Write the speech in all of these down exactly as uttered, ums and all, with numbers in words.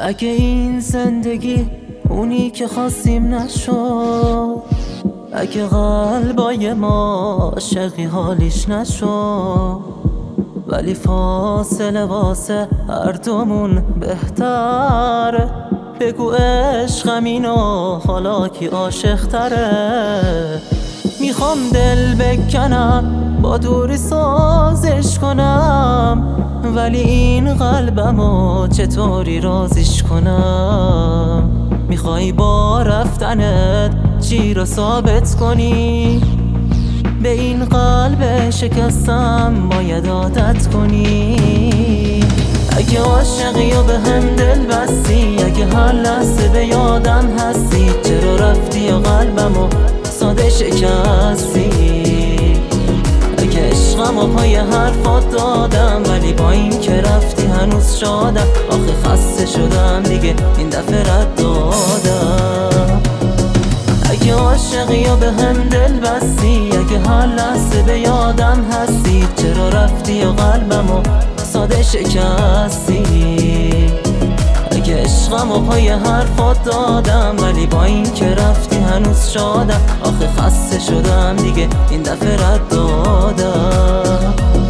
اگه این زندگی اونی که خواستیم نشد، اگه قلبای ما عاشقی حالیش نشد، ولی فاصله واسه هر دومون بهتره. بگو عشقم اینو حالا کی عاشق تره. میخوام دل بکنم با دوری سازش کنم، ولی این قلبمو چطوری رازش کنم. میخوای با رفتنت چی رو ثابت کنی؟ به این قلب شکستم باید عادت کنی. اگه عاشقی و به هم دل بستی، اگه هر لحظه به یادم هستی، چرا رفتی و قلبمو ساده شکستی؟ اگه عشقم و پای حرفات دادم، ولی با این که رفتی هنوز شادم. آخه خسته شدم دیگه این دفعه رد دادم. اگه عاشقی و به هم دل بستی، اگه هر لحظه به یادم هستی، چرا رفتی و قلبمو ساده شکستی؟ اگه عشقم و پای حرفات دادم، ولی با این که رفتی هنوز شادم. آخه خسته شدم دیگه این دفعه رد دادم.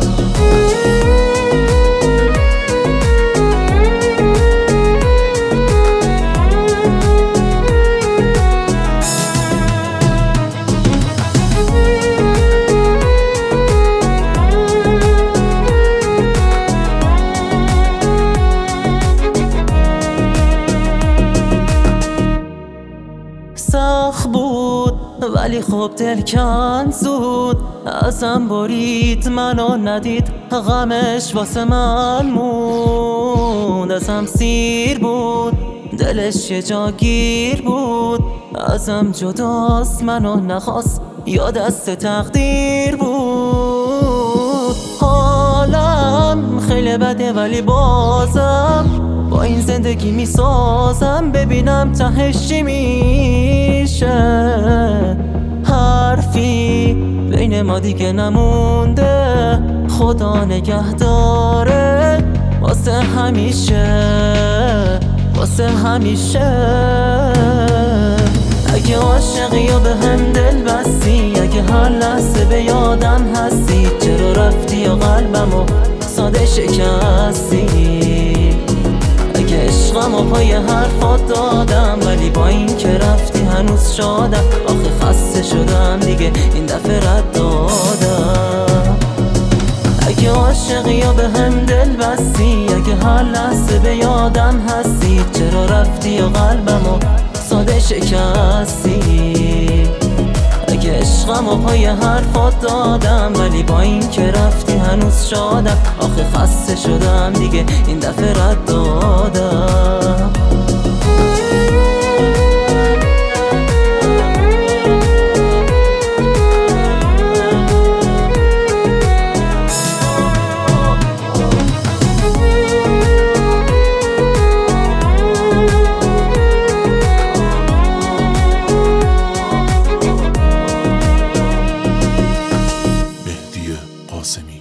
سخت بود ولی خب دل کند زود، ازم برید منو ندید، غمش واسه من موند. ازم سیر بود دلش یه جا گیر بود، ازم جداست منو نخواست یا دست تقدیر بود. حالم خیلی بده ولی بازم با این زندگی میسازم، ببینم تهش چی میشه. حرفی بین ما دیگه نمونده، خدا نگهداره واسه همیشه، واسه همیشه. اگه عاشقی و به هم دل بستی، اگه هر لحظه به یادم هستی، چرا رفتی و قلبمو ساده شکستی؟ اگه عشقم و پای حرفات دادم، ولی با این که رفتی هنوز شادم. آخه خسته شدم دیگه این دفعه رد دادم. اگه عاشقی و به هم دل بستی، اگه هر لحظه به یادم هستی، چرا رفتی و قلبمو ساده شکستی؟ اگه عشقم و پای حرفات دادم، ولی با این که رفتی هنوز شادم. آخه خسته شدم دیگه این دفعه رد دادم. قاسمی